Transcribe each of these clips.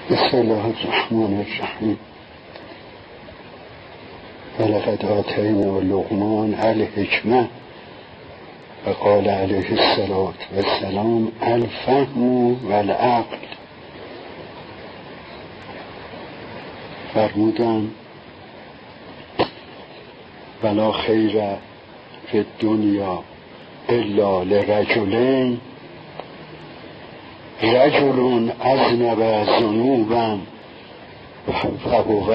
بسم الله الرحمن الرحیم. ولقد آتینا لقمان الحکمة وقال علیه السلام الفهم والعقل. فرمودن ولا خیر فی الدنیا الا لرجلین رجل اذنب ذنوبا فهو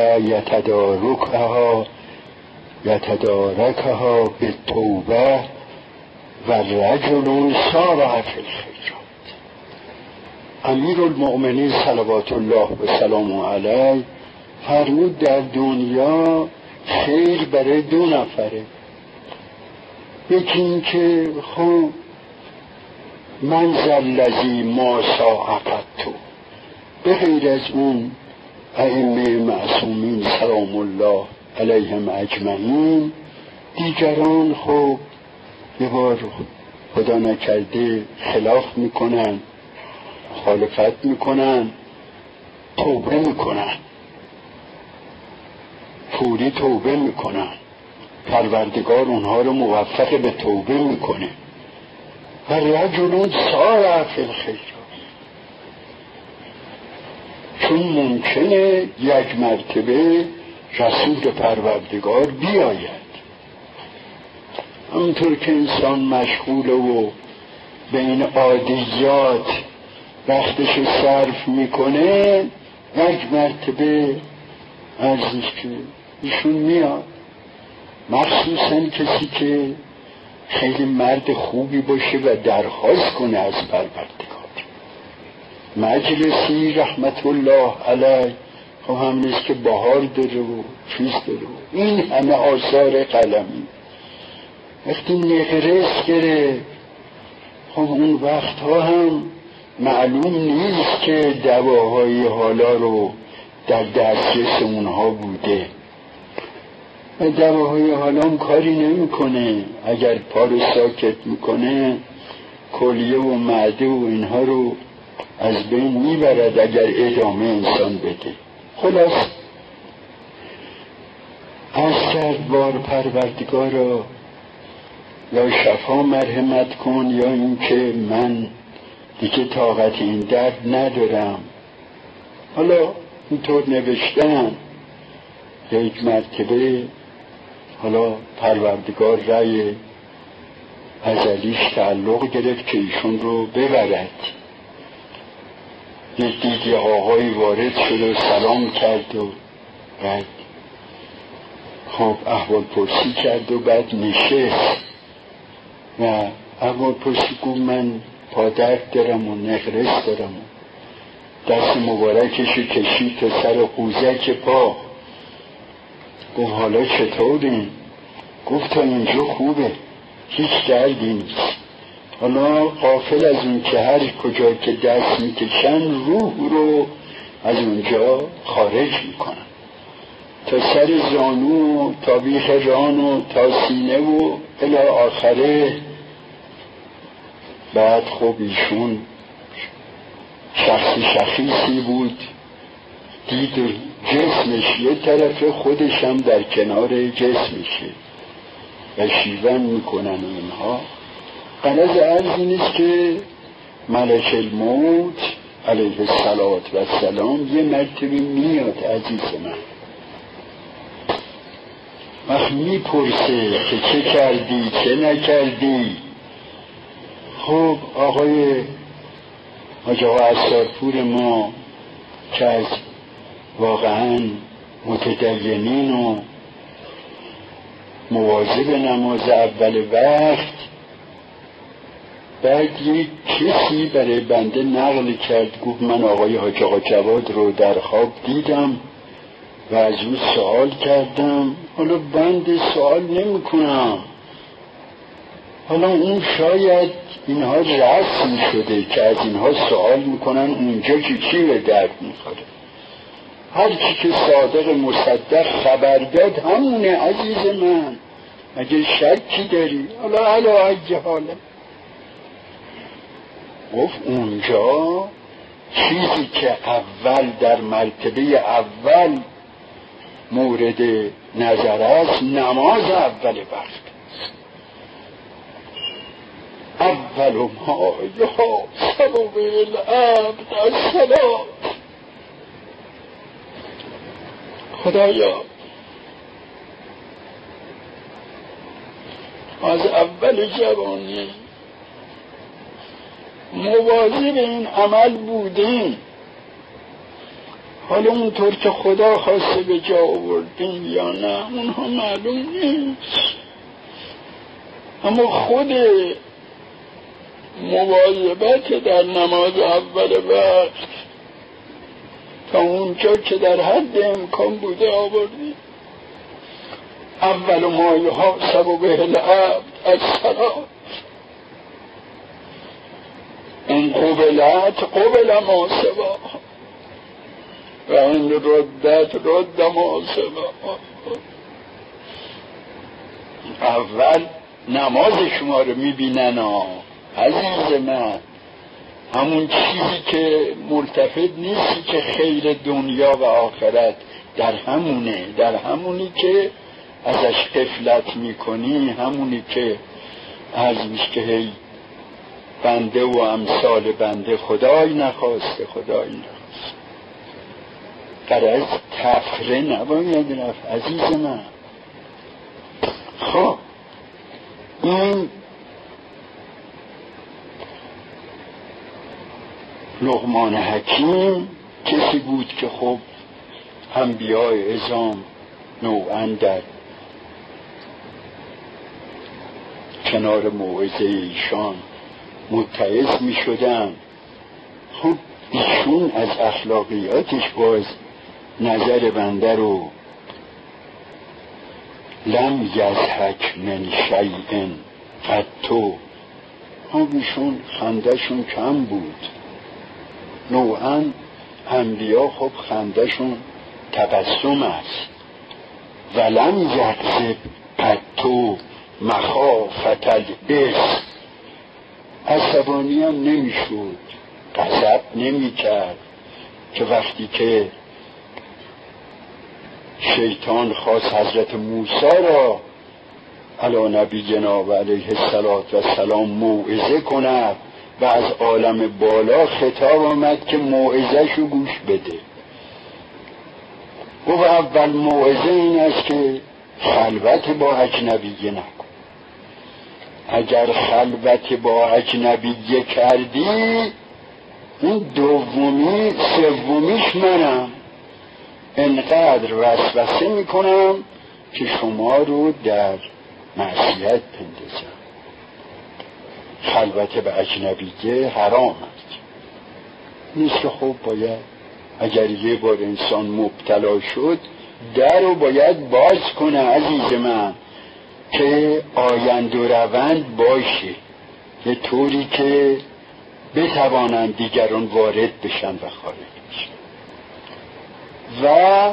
یتدارکها بالتوبه و رجل سارع فی الخیرات. امیرالمؤمنین صلوات الله و سلامه علیه فرمود در دنیا خیر برای دو نفره. یکی این که خب من ذلذی ما ساعقت، به غیر از اون ائمه معصومین سلام الله علیهم اجمعین دیگران خب یه بار خدا نکرده خلاف میکنن، مخالفت میکنن، توبه میکنن، فوری توبه میکنن، پروردگار اونها رو موفق به توبه میکنه. و رجل سارع فی الخیرات، چون ممکنه یک مرتبه رسول پروردگار بیاید. همونطور که انسان مشغوله و به این عادیات وقتش صرف میکنه، یک مرتبه ارزش که ایشون میاد. مخصوصا کسی که خیلی مرد خوبی باشه و درخواست کنه از پروردگار. مجلسی رحمت الله علیه خب هم نیست که بهار داره و چیز داره و این همه آثار قلمی. وقتی نقرس گره خب اون وقتها هم معلوم نیست که دواهای حالا رو در دسترس اونها بوده و دواهای حالا هم کاری نمی کنه. اگر پا رو ساکت میکنه کلیه و معده و اینها رو از بین میبرد اگر ادامه انسان بده. خلاص از کرد بار پروردگارا یا شفا مرحمت کن یا اینکه من دیگه طاقت این درد ندارم. حالا اینطور نوشتن یک مرتبه حالا پروردگار رأی ازلیش تعلق گرفت که ایشون رو ببرد. یک دیگه آقایی وارد شد و سلام کرد و بعد خب احوال پرسی کرد و بعد نشست و احوال پرسی گفت من پادرد دارم و نقرس دارم و دست مبارکشو کشید تا سر قوزک پا. گفت حالا چطورین؟ گفت تا اینجا خوبه، هیچ دردی نیست. حالا غافل از اون که هر کجا که دست میکشن روح رو از اونجا خارج میکنن تا سر زانو و تا بیخ ران و تا سینه و الی آخره. بعد خب ایشون شخصی بود، دید و جسمش یه طرف خودش هم در کنار جسمشه و شیون میکنن اینها. غرض عرض نیست که ملک الموت علیه السلام یه مرتبه میاد عزیز من وقت میپرسه که چه کردی چه نکردی. خب آقای حاج آقا عصارپور ما که از واقعا متدینین و مواظب نماز اول وقت، بعد یک کسی برای بنده نقل کرد گفت من آقای حاج آقا جواد رو در خواب دیدم و از او سوال کردم. حالا بنده سوال نمی کنم، حالا اون شاید اینها رسم شده که از اینها سوال میکنن اونجا که چی به درد میخوره. هر کی که صادق مصدق خبر داد همونه عزیز من، اگه شکی داری حالا علا حج حاله. گفت اونجا چیزی که اول در مرتبه اول مورد نظر است نماز اول وقت. اول ما یحاسب العبد الصلاة. خدایا از اول جوانی مواظب این عمل بودیم، حالا اونطور که خدا خواسته به جا آوردیم یا نه اونها معلوم نیست، اما خود مواظبت در نماز اول وقت تا اونجا که در حد امکان بوده آوردیم. اول ما یحاسب به العبد الصلاة، ان قبلت قبل ما سواها و ان ردت رد ما سواها. اول نماز شما رو میبینن عزیز من، همون چیزی که ملتفت نیستی که خیر دنیا و آخرت در همونی که ازش غفلت میکنی، همونی که عزیز که هی بنده و امثال بنده خدای نخواسته غرض تفره نباید رفت عزیز من. خب این لقمان حکیم کسی بود که خب انبیاء اعظام نوعاً در کنار موعظه ایشان متعظ می شدن. خب ایشون از اخلاقیاتش باز نظر بنده رو لم یضحک من شیء قط، خب ایشون خندهشون کم بود. نوعاً انبیا خب خندهشون تبسم است. ولم یکذب قط مخافة الإثم، عصبانی هم نمیشد، غضب نمیکرد که وقتی که شیطان خواست حضرت موسی را علی نبینا و علیه السلام موعظه کند و از عالم بالا خطاب آمد که موعظه شو گوش بده. و اول موعظه این است که خلوت با اجنبیه نکن. اگر خلوت با اجنبیه کردی، این دومی سومیش منم، انقدر وسوسه میکنم که شما رو در معصیت بندازم. خلوت به اجنبیه حرام است. نیست که خب باید اگر یه بار انسان مبتلا شد در رو باید باز کنه عزیز من، که آیند و روند باشه یه طوری که بتوانند دیگران وارد بشن و خارج بشن. و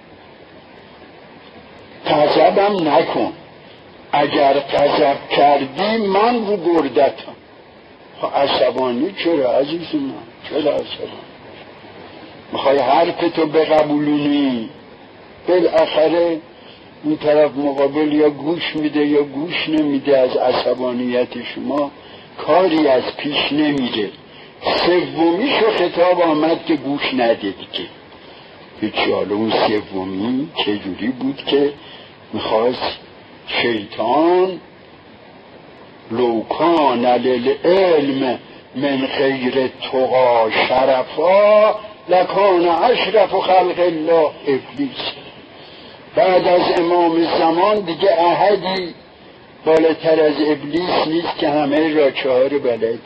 غضبم نکن. اگر غضب کردی من رو گردتم. عصبانی چرا عزیز من؟ چرا عصبانی؟ میخوای حرفتو بقبولونی، بالاخره این طرف مقابل یا گوش میده یا گوش نمیده. از عصبانیت شما کاری از پیش نمیره. سومیشو خطاب آمد که گوش نده دیگه. هیچی. حالا اون سومی چجوری بود که میخواست شیطان لو کان للعلم من غیر تقی شرفا لکان اشرف خلق الله ابلیس. بعد از امام زمان دیگه احدی بالاتر از ابلیس نیست که همه را چهار بلدی.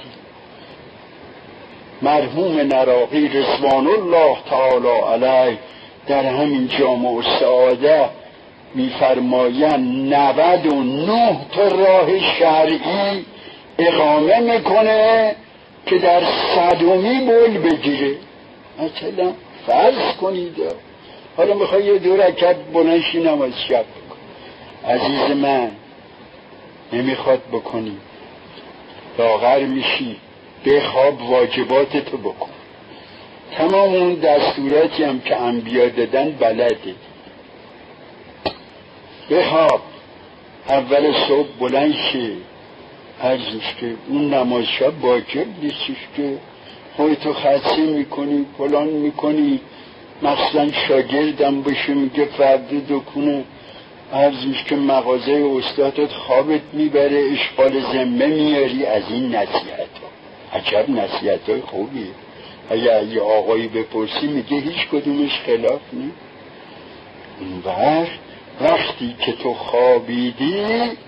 مرحوم نراقی رضوان الله تعالی علیه در همین جامع السعاده میفرمایند 99 تا راه شرعی اقامه میکنه که در 100می بول بگیره. مثلا فرض کنید حالا میخوای یه 2 رکعت بلنشی نماز شب بکن، عزیز من نمیخواد بکنی، لاغر میشی، بخواب واجباتتو بکن. تمام اون دستوراتی هم که انبیا دادن بلده. بخواب، اول صبح بلند شه، عرضش که اون نماز شب واجب نیستش که خودتو خدشه میکنی فلان میکنی، مثلا شاگردم باشه میگه فرد دکونه، عرضش که مغازه استادت خوابت میبره، اشغال ذمه میاری. از این نصیحت ها، عجب نصیحت های خوبیه. اگه یه آقایی بپرسی میگه هیچ کدومش خلاف نی. اون وقتی که تو خوابیدی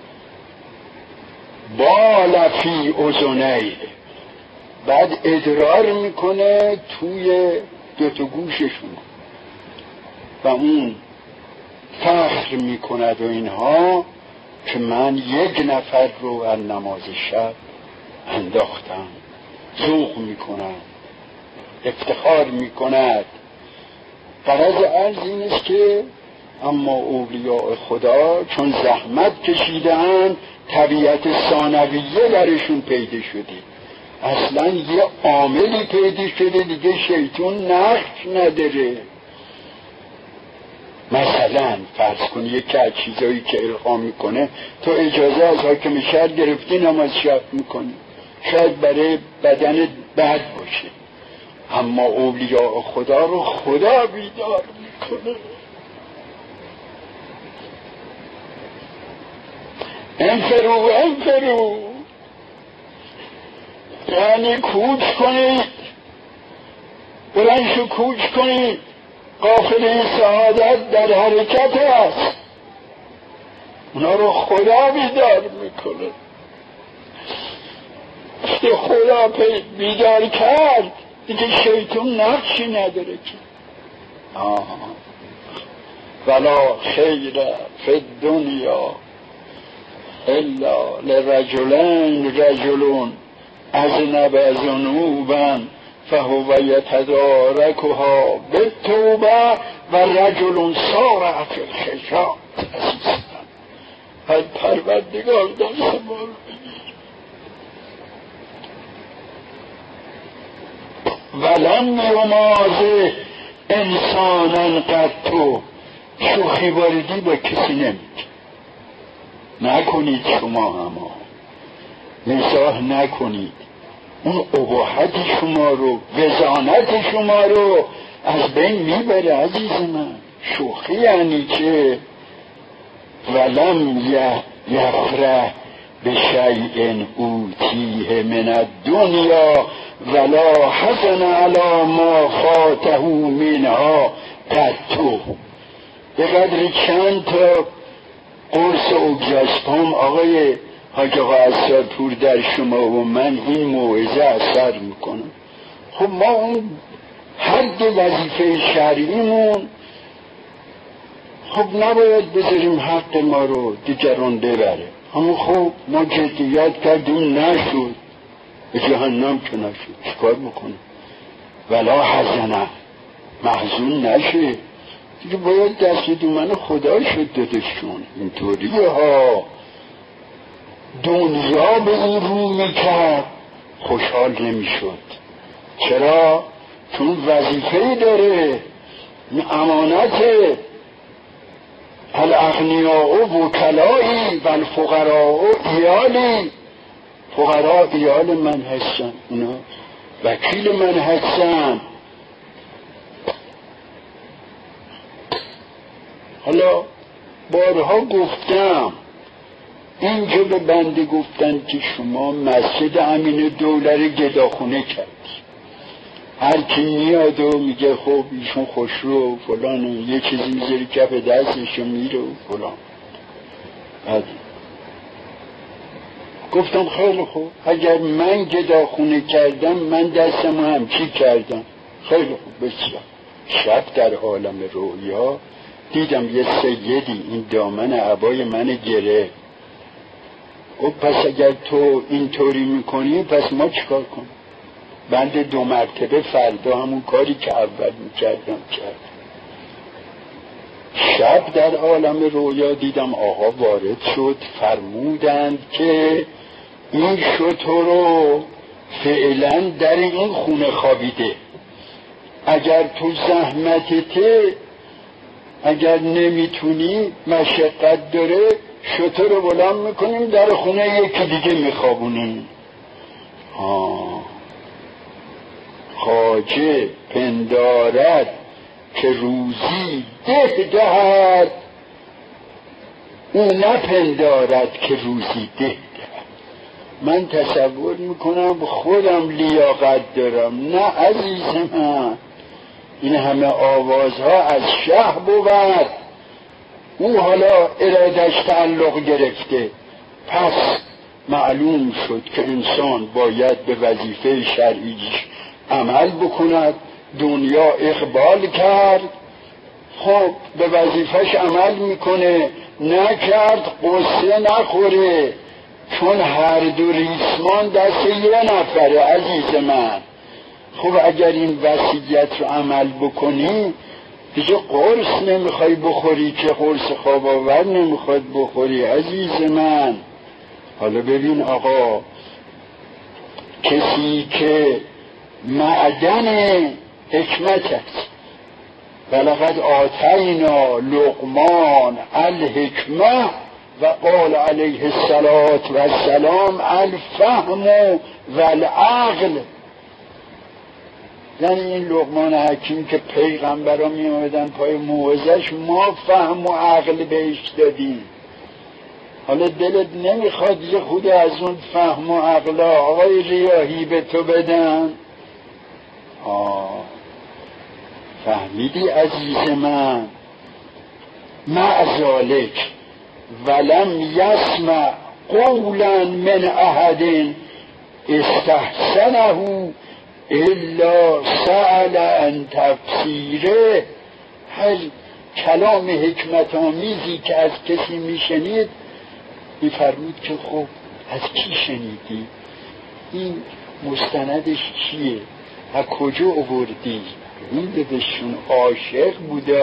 بال فی اذنیه، بعد ادرار میکنه توی دوتا گوششون و اون فخر میکند و اینها که من یک نفر رو از نماز شب انداختم. ذوق میکند، افتخار میکند. غرض عرض این است که اما اولیاء خدا چون زحمت کشیدن طبیعت ثانویه برشون پیدا شده، اصلا یه عاملی پیدا شده دیگه شیطان نقش نداره. مثلا فرض کن یکی از چیزایی که القا میکنه تو اجازه از حاکم شهر گرفتی نماز شب میکنی، شاید برای بدن بد باشه، اما اولیاء خدا رو خدا بیدار میکنه. انفرو یعنی کوچ کنید، بلند شو کوچ کنید، قافله سعادت در حرکت است. اونا رو خدا بیدار میکنه. که خدا بیدار کرد دیگه شیطان نقشی نداره که. ولا خیر فی الدنیا الا رجلون اذنب ذنوبا فهو یتدارکها بالتوبه و رجل سارع فی الخیرات. از پروردگار دست ما رو بگیر. ولم یمازه انسانا قطو، شوخی واردی با کسی نمید نکنید. شما اما مزاح نکنید، اون اباحت شما رو، وزانت شما رو از بین میبره عزیز من. شوخی یعنی که ولم یفرح به شیء اوتیه من الدنیا ولا حزن علی ما فاته منها قطو. به قدر چند تا قرص اوگزپام آقای حاج آقا عصارپور در شما و من این موعظه اثر میکنم. خب ما اون حد وظیفه شرعیمون خب نباید بذاریم حق ما رو دیگران ببره. اما خب ما جدیت کردیم نشد، به جهنم که نشد، چیکار بکنیم؟ ولا حزنه، محزون نشه دیگه، باید دست دومن خدا شد دادشون. اینطوریه ها. دنیا به این رو میکرد خوشحال نمیشد. چرا؟ چون وظیفه‌ای داره، این امانته. الاغنیاء وکلایی و الفقراء ایالی. فقرا ایال من هستن، اونا وکیل من هستن. حالا بارها گفتم، اینجا به بنده گفتن که شما مسجد امین دوله رو گداخونه کردی. هر کی میاد و میگه خب ایشون خوشرو و فلان و یه چیزی میذاری کف دستش و میره و فلان. گفتم خیلی خوب، اگر من گداخونه کردم من دستمو همچی کردم. خیلی خوب، بسیار. شب در عالم رویا دیدم یه سیدی این دامن عبای من گره. خب پس اگر تو اینطوری میکنی پس ما چیکار کنیم؟ بنده 2 مرتبه فردا همون کاری که اول میکردم کردم. شب در عالم رویا دیدم آقا وارد شد، فرمودند که این شتر رو فعلا در این خونه خوابیده، اگر تو زحمتته، اگر نمیتونی، مشقت داره، شتر رو بلند میکنیم در خونه یکی دیگه میخوابونیم. خواجه پندارد که روزی ده دهد، او نپندارد که روزی ده دهد. من تصور میکنم خودم لیاقت دارم. نه عزیز من، این همه آوازها از شه بود، او حالا ارادش تعلق گرفته. پس معلوم شد که انسان باید به وظیفه شرعیش عمل بکند. دنیا اقبال کرد، خب به وظیفهش عمل میکنه، نکرد قصه نخوره، چون هر دو ریسمان دست یه نفره عزیز من. خب اگر این وصیت رو عمل بکنی دیگه قرص نمیخوای بخوری که قرص خواب آور نمیخواد بخوری عزیز من. حالا ببین آقا، کسی که معدن حکمت است، ولقد آتینا لقمان الحکمه و قال علیه السلام الفهم و العقل. یعنی این لقمان حکیم که پیغمبرا می اومدن پای موعظش، ما فهم و عقل بهش دادیم. حالا دلت نمیخواد یه خود از اون فهم و عقل آقای ریاحی به تو بدن؟ فهمیدی عزیز من؟ معذالک ولم یسمع قولا من احد استحسنه الا سأل عن تفسیره. هر کلام حکمت آمیزی که از کسی میشنید میفرمود که خب از کی شنیدی؟ این مستندش چیه؟ از کجا آوردی؟ این بهشون عاشق بوده.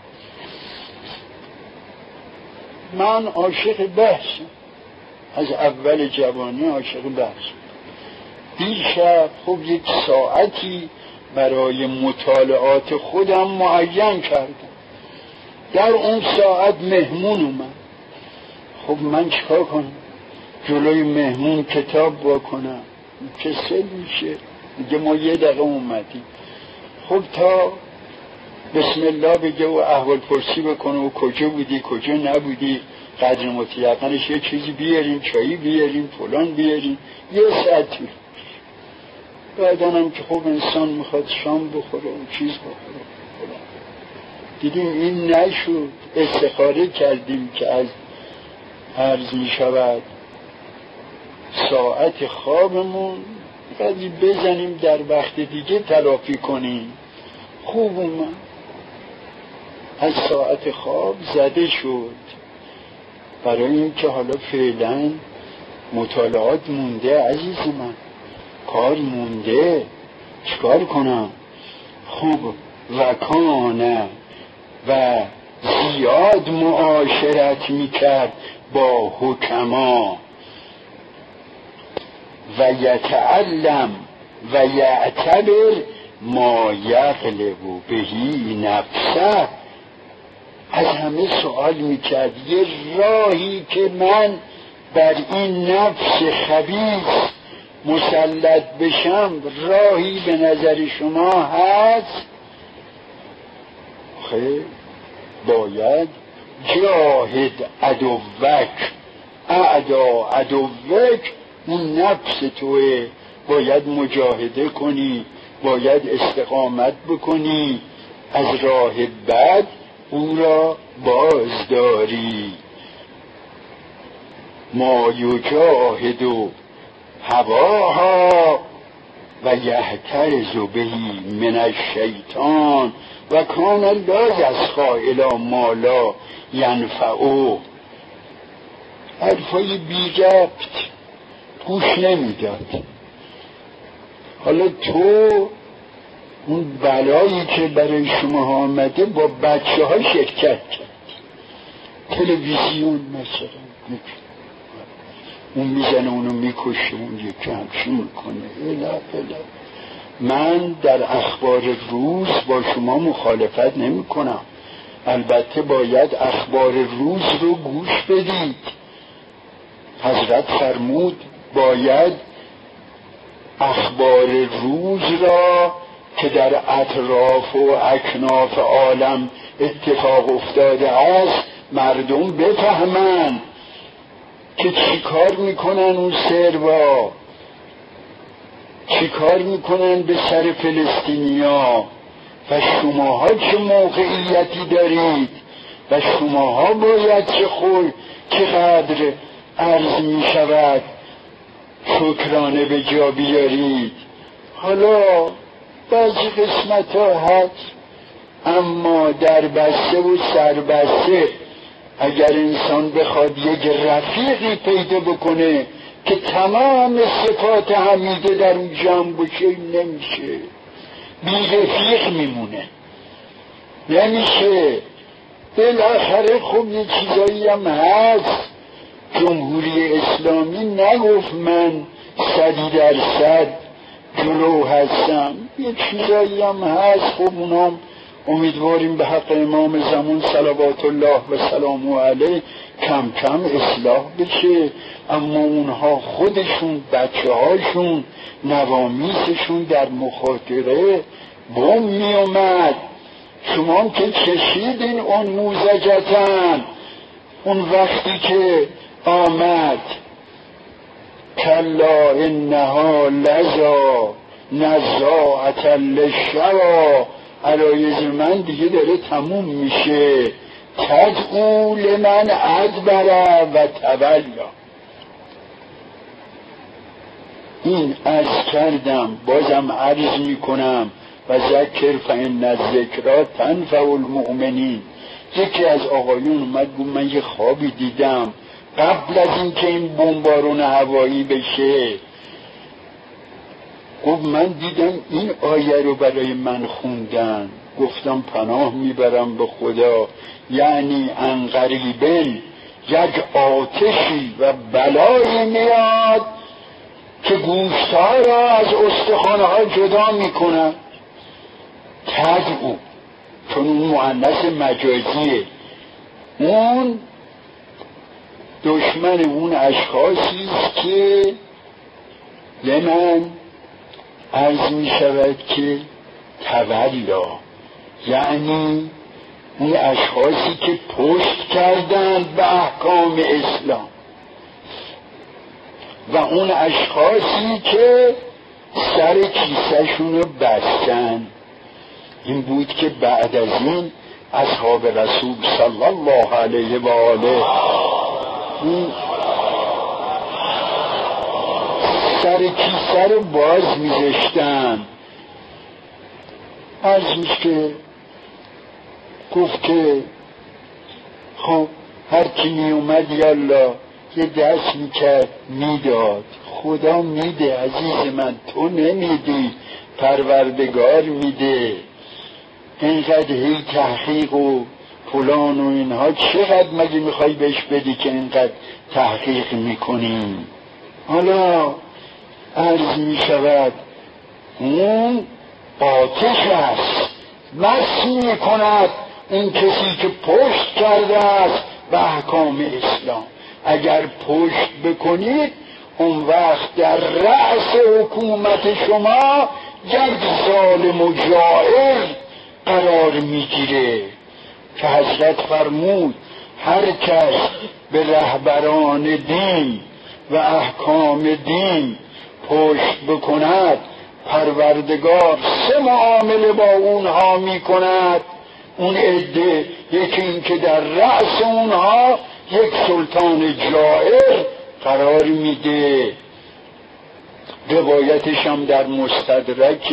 من عاشق بحثم، از اول جوانی عاشق بحثم. دیشب خب یک ساعتی برای مطالعات خودم معین کردم. در اون ساعت مهمون اومد. خب من چیکار کنم؟ جلوی مهمون کتاب بکنم؟ کسل میشه دیگه. ما یه دقیقه اومدیم، خب تا بسم الله بگه و احوال پرسی بکنه و کجا بودی کجا نبودی، قدر متیقنش یه چیزی بیاریم، چایی بیاریم، فلان بیاریم، یه ساعت طول. بعدنم که خب انسان میخواد شام بخوره و چیز بخوره. دیدیم این نشد، استخاره کردیم که از عرض میشود ساعت خوابمون قدری بزنیم در وقت دیگه تلافی کنیم. خوب اومد، از ساعت خواب زده شد، برای این که حالا فعلا مطالعات مونده عزیز من، کار مونده، چیکار کنم؟ خوب وکانه و زیاد معاشرت میکرد با حکما و یتعلم و یعتبر ما یغلب بهی نفسه. از همه سوال میکرد یه راهی که من بر این نفس خبیث مسلط بشم، راهی به نظر شما هست؟ خیلی باید جاهد عدوک اعدا عدوک، اون نفس توه، باید مجاهده کنی، باید استقامت بکنی، از راه بد او را بازداری. ما یجاهد هواها و یحترز بهی من الشیطان و کان لا یسخا الی ما لا ینفعه. حرفای بی ربط گوش نمیداد. حالا تو اون بلایی که برای شما آمده با بچه ها شرکت کرد، تلویزیون مثلا اون میزنه اونو میکشه، اون یکی همچی میکنه، اله من در اخبار روز با شما مخالفت نمی کنم، البته باید اخبار روز رو گوش بدید. حضرت فرمود باید اخبار روز را که در اطراف و اکناف عالم اتفاق افتاده است مردم بفهمند که چی کار میکنن اون سربا، چی کار میکنن به سر فلسطینیا و شماها چه موقعیتی دارید و شماها باید چه قدر عرض میشود شکرانه به جا بیارید. حالا بعضی قسمت ها هست، اما در بسته و سربسته اگر انسان بخواد یک رفیقی پیدا بکنه که تمام صفات حمیده در اون جمع باشه نمیشه، بی رفیق میمونه، نمیشه. بالاخره خب یه چیزایی هم هست. جمهوری اسلامی نگفت من 100% جلو هستم، یه چیزایی هم هست. خب اونام امیدواریم به حق امام زمان صلوات الله و سلامه علیه کم کم اصلاح بشه، اما اونها خودشون بچه هاشون نوامیسشون در مخاطره بم می اومد. شما که چشیدین اون موزجتن اون وقتی که آمد کلا انها لظا نزاعة للشوی، علایز من دیگه داره تموم میشه، تدعو لمن ادبر و تولا. این عرض کردم، بازم عرض میکنم و ذکر فإن الذکری تنفع المؤمنین. یکی از آقایون اومد گفت من یه خوابی دیدم قبل از اینکه این بمبارون هوایی بشه، گفت من دیدم این آیه رو برای من خوندن. گفتم پناه میبرم به خدا، یعنی انقریبن یک آتشی و بلایی میاد که گوشتها را از استخوانها جدا میکنن. تدعو، چون اون مؤنث مجازیه، اون دشمن اون اشخاصی است که لمن عرض می شود که تولا، یعنی اون اشخاصی که پشت کردند به احکام اسلام و اون اشخاصی که سر کیسهشون رو بستن. این بود که بعد از این اصحاب رسول صلی الله علیه و آله سر کیسه رو باز میذاشتن. عرض که گفت که خب هر کی می اومد یالله یه دست میکرد میداد. خدا میده عزیز من، تو نمیدی، پروردگار میده. اینقدر هی تحقیق و فلان و اینها چقدر مگه میخوای بهش بدی که اینقدر تحقیق میکنیم؟ حالا عرض میشود اون آتش است، مس میکند این کسی که پشت کرده است به احکام اسلام. اگر پشت بکنید اون وقت در رأس حکومت شما یک ظالم و جائر قرار میگیره که حضرت فرمود هر کس به رهبران دین و احکام دین پشت بکند پروردگار 3 معامله با اونها میکند. اون عده، یکی این که در رأس اونها یک سلطان جائر قرار میده. روایتش هم در مستدرک.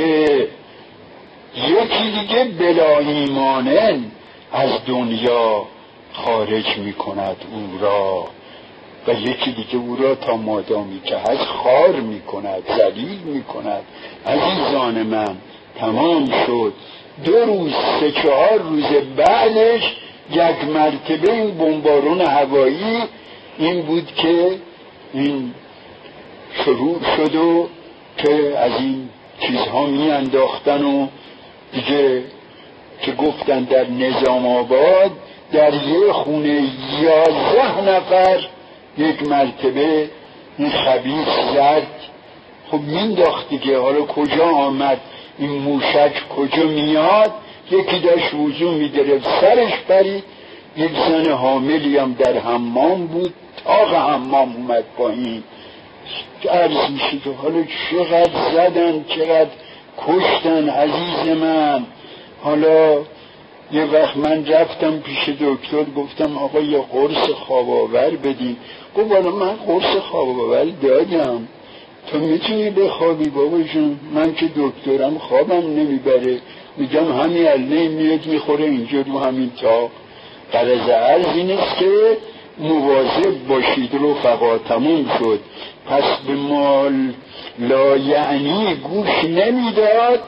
یکی دیگه بلا ایمانن از دنیا خارج میکند او را و یکی دیگه او را تا مادامی که هست خار میکند، ذلیل میکند. عزیزان من تمام شد. 2 روز 3-4 روز بعدش یک مرتبه این بمبارون هوایی این بود که این شروع شد و که از این چیزها میانداختن و دیگه که گفتن در نظام آباد در یه خونه 11 نفر یک مرتبه این خبیث زد. خب مینداخت دیگه. حالا کجا آمد این موشک، کجا میاد؟ یکی داشت وضو میگرفت سرش پرید. یک زن حاملی هم در حمام بود، تاق حمام اومد پایین. عرض میشه که حالا چقدر زدن، چقدر کشتن عزیز من. حالا یه وقت من رفتم پیش دکتر، گفتم آقا یه قرص خواب آور بدین. گفت حالا من قرص خواب آور دادم، تو میتونی بخوابی بابا جون؟ من که دکترم خوابم نمیبره، میگم همین الان میاد میخوره اینجا رو همین تا. غرض عرض این است که مواظب باشید. رفقا تموم شد. پس به مال لا یعنی گوش نمیداد.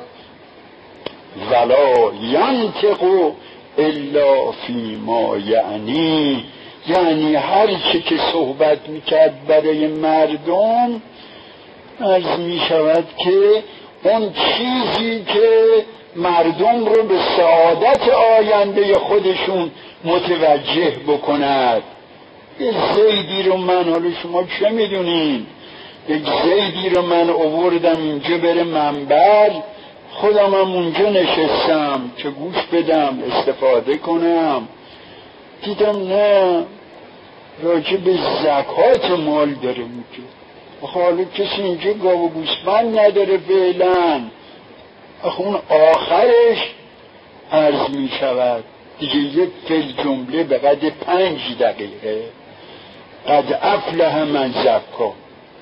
ولا ینطق الا فی ما یعنی، یعنی هر چه که صحبت میکرد برای مردم، عرض میشود که اون چیزی که مردم رو به سعادت آینده خودشون متوجه بکند. یک زیدی رو من، حالا شما چه میدونین، یک زیدی رو من آوردم اینجا بره منبر، خودم هم اونجا نشستم که گوش بدم استفاده کنم. دیدم نه، راجع به زکات مال داره میگه. حالا کسی اینجا گاو و گوسفند نداره فعلا. اون آخرش عرض می شود دیگه یک فل جمله به قدر 5 دقیقه. قد افلح من زکا.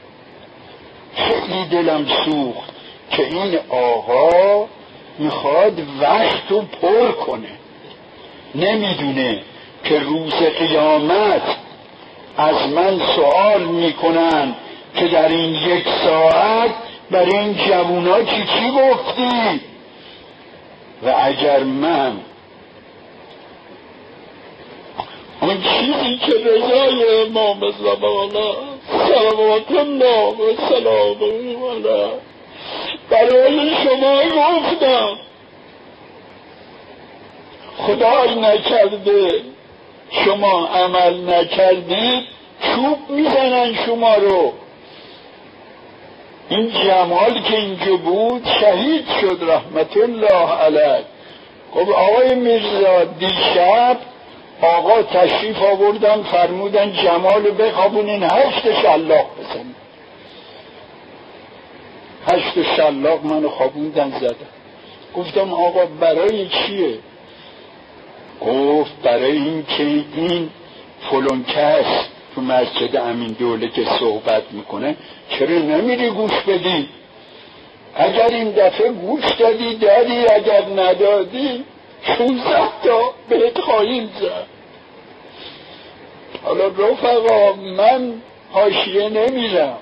خیلی دلم سوخت که این آقا میخواد وقت رو پر کنه، نمیدونه که روز قیامت از من سوال میکنن که در این 1 ساعت برای این جوونا چی گفتی؟ و اگر من اون چیزی که رضای امام زمان صلوات الله و سلامه علیه برای شما گفتم، خدای نکرده شما عمل نکردید، چوب میزنن شما رو. این جمال که اینجا بود شهید شد رحمت الله علیه. خب آقای میرزا دیشب آقا تشریف آوردن فرمودن جمال بخوابونین 8 شلاق بزنین. 8 شلاق منو خوابوندن زدن. گفتم آقا برای چیه؟ گفت برای این که این فلان کس تو مسجد امین دوله که صحبت میکنه چرا نمیری گوش بدی؟ اگر این دفعه گوش دادی دادی، اگر ندادی 16 تا بهت خواهیم زد. حالا رفقا من حاشیه نمیرم.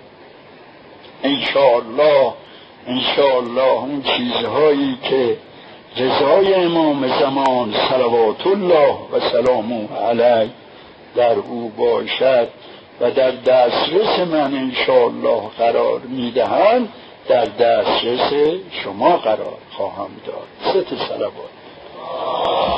انشاءالله اون چیزهایی که رضای امام زمان صلوات الله و سلامه علیه در او باشد و در دسترس من انشاءالله قرار میدهند، در دسترس شما قرار خواهم داد. 3 صلوات.